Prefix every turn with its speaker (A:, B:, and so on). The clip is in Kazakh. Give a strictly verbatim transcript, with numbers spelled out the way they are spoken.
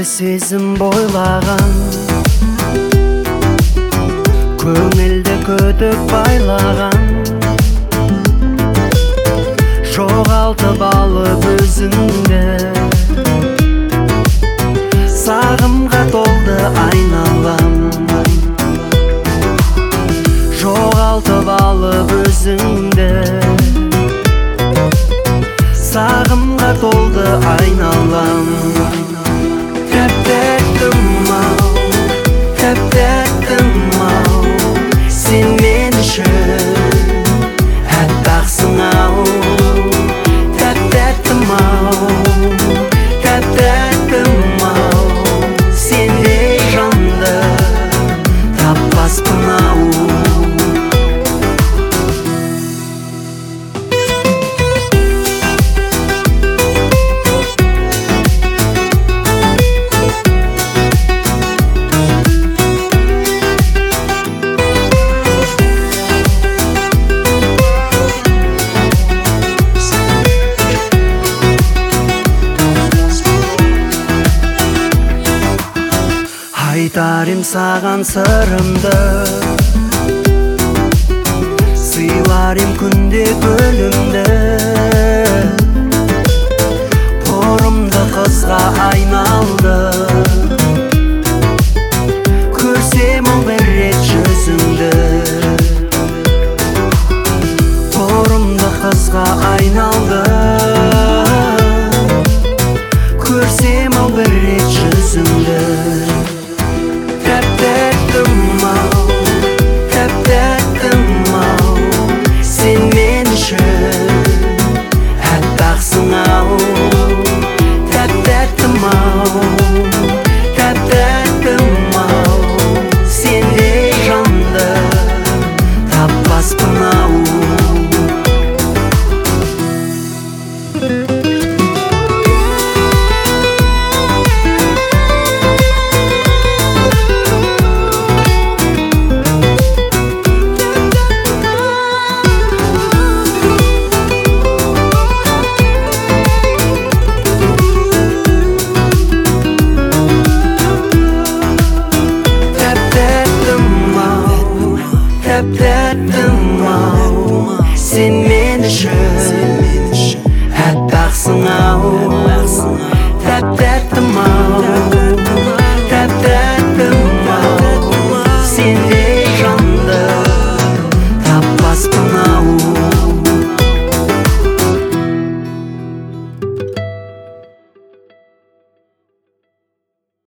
A: сезім бойлаған, көңілді күтіп байлаған, жоғалтып алып өзіңді. Сағымға толды айналам, жоғалтып алып өзіңді. Сағымға толды айналам. Тәп-тәттім-ау, тәп-тәттім-ау, сен мен үшін әппақсың-ау. Тәп-тәттім-ау, тәп-тәттім-ау, сендей жанды таппаспын-ау. Айтарым саған сырымды, сыйларым күнде гүлімді. Торымды қызға айналды, көрсем ол бір рет жүзіңді. Торымды қызға айналды, көрсем ол бір рет жүзіңді. Тәп-тәттім-ау, тәп-тәттім-ау, сен мен үшін әппақсың-ау. Тәп-тәттім-ау, тәп-тәттім-ау, сендей жанды таппаспын-ау. Тәп-тәттім-ау, сен мен үшін әппақсың-ау.